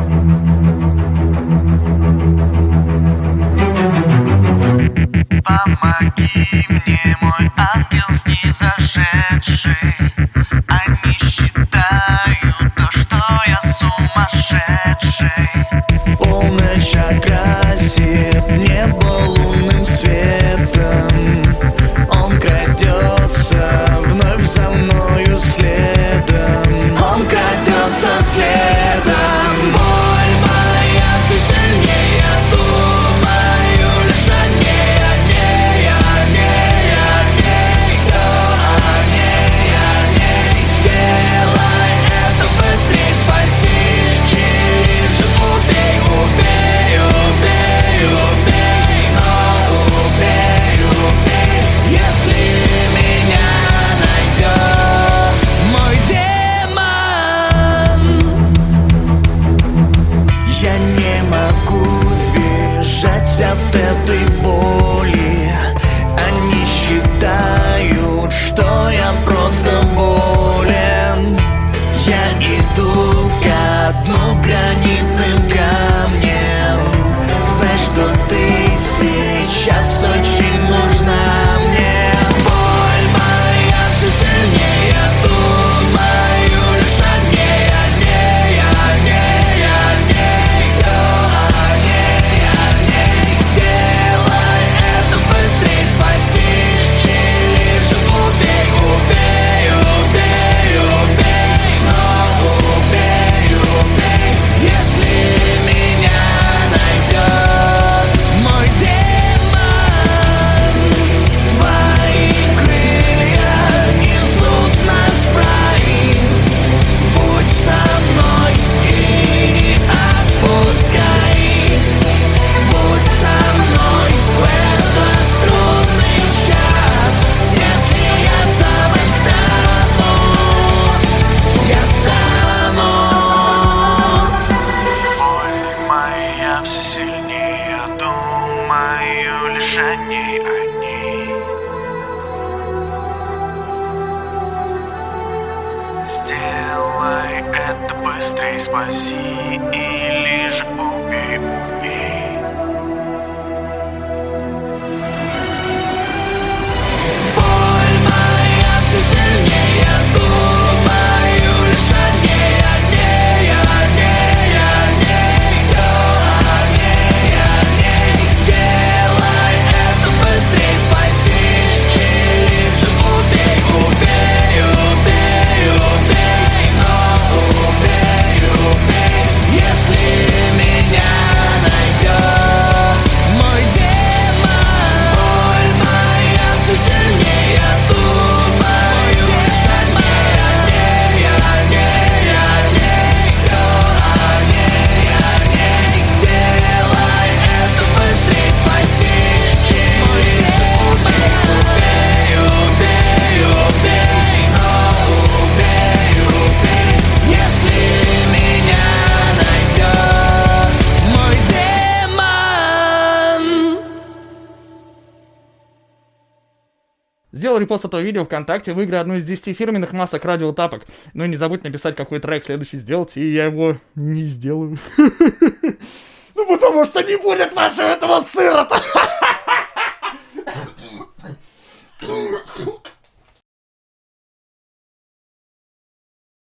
Помоги мне, мой ангел снизошедший. Они считают то, что я сумасшедший. Полночь окрасит небо лунным светом. Он крадется вновь за мною следом. Он крадется следом. Боль моя все сильнее, думаю лишь о ней, о ней, о ней, о ней. Все о ней, о ней. Сделай это быстрей, спаси. Или же убей, убей, убей, убей. Но убей, убей. Если меня найдет мой демон, я не могу сбежать от этой боли. Они считают, что я просто болен. Я иду ко дну гранитным камнем. Знай, что ты сейчас очень нужна мне. Боль моя все сильнее, думаю лишь о ней, о ней, о ней, о ней. Все о ней, о ней. Сделай это быстрей, спаси. Или же убей, убей, убей, убей. Но убей, убей. Если меня найдет мой демон, твои крылья несут нас в рай. Будь со мной и не отпускай. Будь со мной в этот трудный час. Если я сам им стану, я стану. Боль моя все сильнее, думаю лишь о ней, о ней. Сделай это быстрей, спаси. Или же убей, убей. Боль моя все сильнее, думаю лишь о ней, о ней, о ней, о ней. Все о ней, о ней. Сделай это быстрей, спаси. Или же убей, убей, убей, убей. Но убей, убей. Если меня найдет мой демон, боль моя все сильнее, думаю лишь о ней, о ней, о ней. Все о ней, о ней. Сделай это быстрей, спаси. Или же убей, убей, убей. Но убей, убей. Если меня найдет мой демон. Сделай репост этого видео ВКонтакте, выиграй одну из 10 фирменных масок радиотапок. Ну и не забудь написать, какой трек следующий сделать, и я его не сделаю. Ну потому что не будет вашего этого сыра-то.